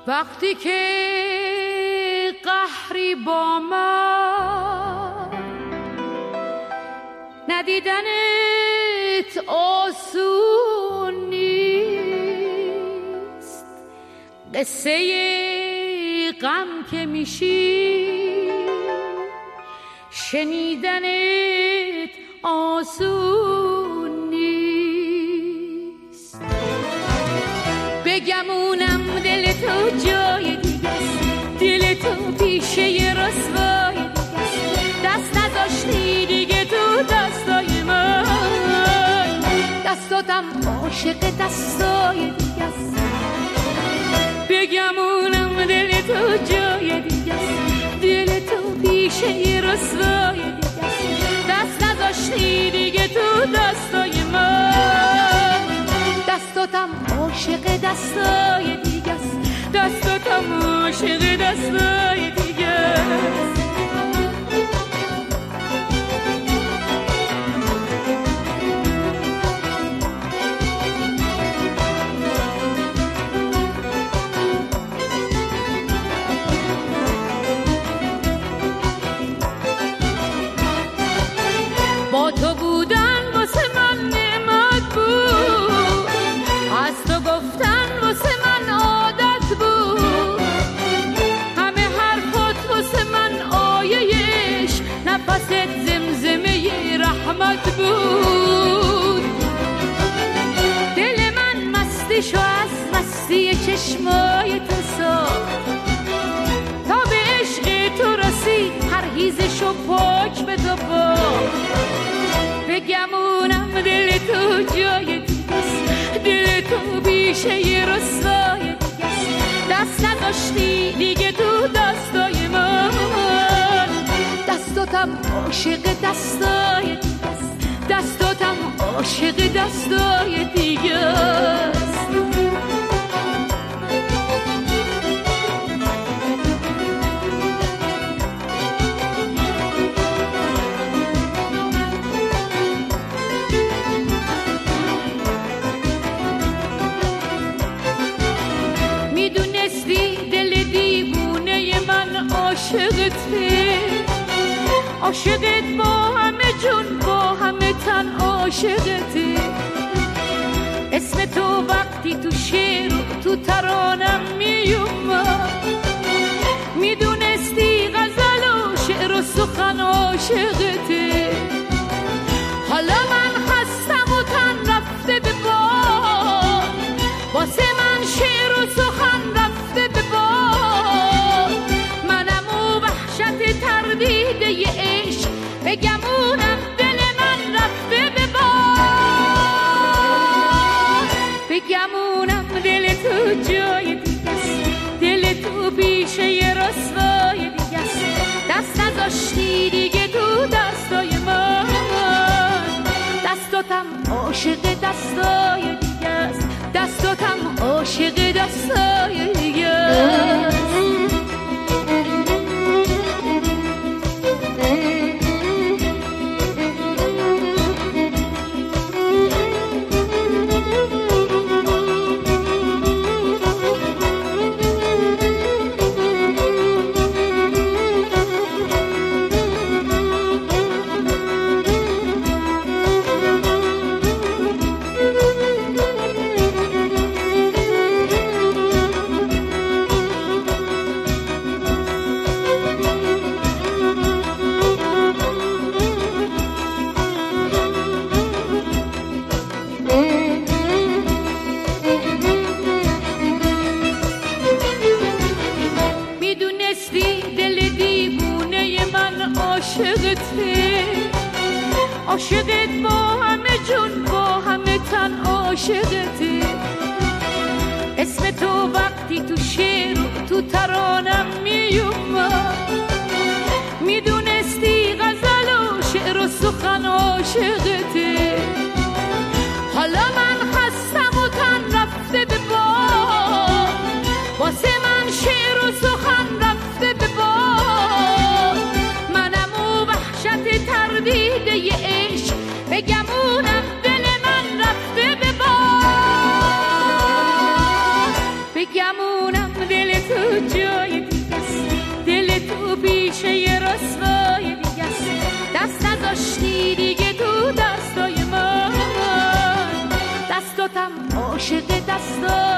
وقتی که قهری با من ندیدنت آسون نیست، قصه غم که میشی شنیدنت آسون نیست. بگمونم دل تو جای دیگه است، دل تو پیشه رسوای دیگه است، دست نذاشتی دیگه تو دستای من، دستاتم عاشق دستای دیگه است. بگمونم دل تو جای دیگه است، دل تو پیشه رسوای دیگه است، دست نذاشتی دیگه تو دستای من، دستاتم عاشق دستای دیگه است، دستاتم عاشق دستای دیگه است. با تو بودن واسه من نعمت بود، از تو گفتن واسه من عادت بود، همه حرفات واسه من آیه‌اش نفست زمزمه رحمت بود. دل من مستشو از مستی چشمای تو ساخت، تا به عشق تو رسید پرهیزشو پاک به تو باخت. بگمونم دل تو جای دیگه است، دل تو بیشه رسوای دیگه است، دست نذاشتی دیگه تو دستای من، دستاتم عاشق دستای دیگه است، دستاتم عاشق دستای دیگه است. عاشقت با همه جون با همه تن عاشقتی، اسم تو وقتی تو شعر و تو ترانم میومد، میدونستی غزل و شعر و سخن عاشقتی. حالا من خستم و تن رفته به باد، واسه من شعر و سخن رفته به باد، منم و وحشت تردیده ی عشق، بگمونم دل من رفته به باد. بگمونم دل تو جای دیگه است، دل تو پیشه رسوای دیگه است، دست نذاشتی دیگه تو دستای من، دستاتم عاشق دستای دیگه است، دستاتم عاشق دستای دیگه است. عاشقت با همه جون با همه تن عاشقتی، اسم تو وقتی تو شعر و تو ترانم میومد، میدونستی غزل و شعر و سخن عاشقتی. حالا من خستم و تن رفته به باد، واسه من شعر و سخن رفته به باد، منم و وحشت تردیده ی عشق، بگمونم دل من رفته به باد. بگمونم دل جای دیگه است، دل تو پیشه یه رسوای دیگه است، دست نذاشتی دیگه تو دستای من، دستاتم عاشق دستا